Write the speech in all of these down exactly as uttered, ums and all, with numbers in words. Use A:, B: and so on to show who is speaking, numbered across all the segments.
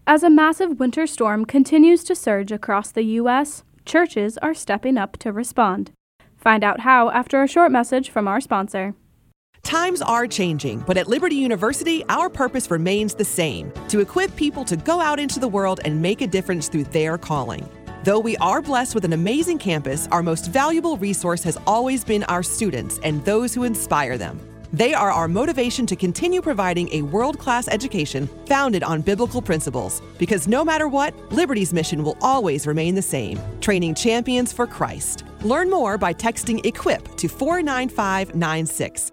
A: As a massive winter storm continues to surge across the U S, churches are stepping up to respond. Find out how after a short message from our sponsor.
B: Times are changing, but at Liberty University, our purpose remains the same: to equip people to go out into the world and make a difference through their calling. Though we are blessed with an amazing campus, our most valuable resource has always been our students and those who inspire them. They are our motivation to continue providing a world-class education founded on biblical principles. Because no matter what, Liberty's mission will always remain the same: training champions for Christ. Learn more by texting EQUIP to four nine five nine six.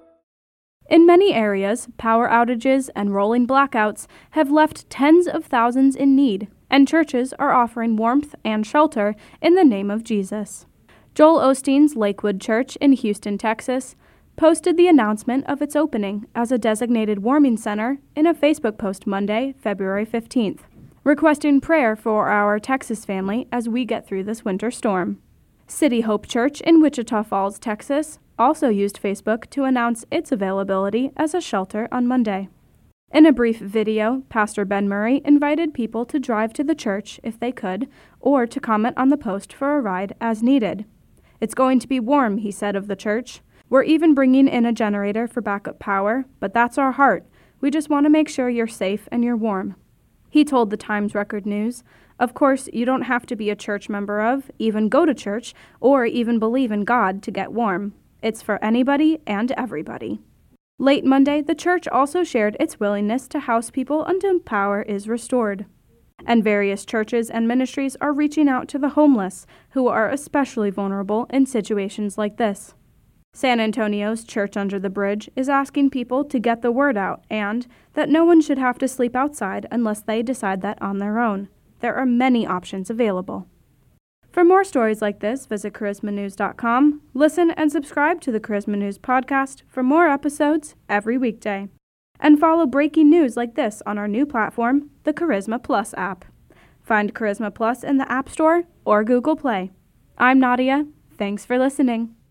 A: In many areas, power outages and rolling blackouts have left tens of thousands in need, and churches are offering warmth and shelter in the name of Jesus. Joel Osteen's Lakewood Church in Houston, Texas, posted the announcement of its opening as a designated warming center in a Facebook post Monday, February fifteenth, requesting prayer for our Texas family as we get through this winter storm. City Hope Church in Wichita Falls, Texas, also used Facebook to announce its availability as a shelter on Monday. In a brief video, Pastor Ben Murray invited people to drive to the church if they could, or to comment on the post for a ride as needed. "It's going to be warm," he said of the church. "We're even bringing in a generator for backup power, but that's our heart. We just want to make sure you're safe and you're warm." He told the Times Record News, "Of course, you don't have to be a church member of, even go to church, or even believe in God to get warm. It's for anybody and everybody." Late Monday, the church also shared its willingness to house people until power is restored. And various churches and ministries are reaching out to the homeless, who are especially vulnerable in situations like this. San Antonio's Church Under the Bridge is asking people to get the word out and that no one should have to sleep outside unless they decide that on their own. There are many options available. For more stories like this, visit charisma news dot com. Listen and subscribe to the Charisma News podcast for more episodes every weekday. And follow breaking news like this on our new platform, the Charisma Plus app. Find Charisma Plus in the App Store or Google Play. I'm Nadia. Thanks for listening.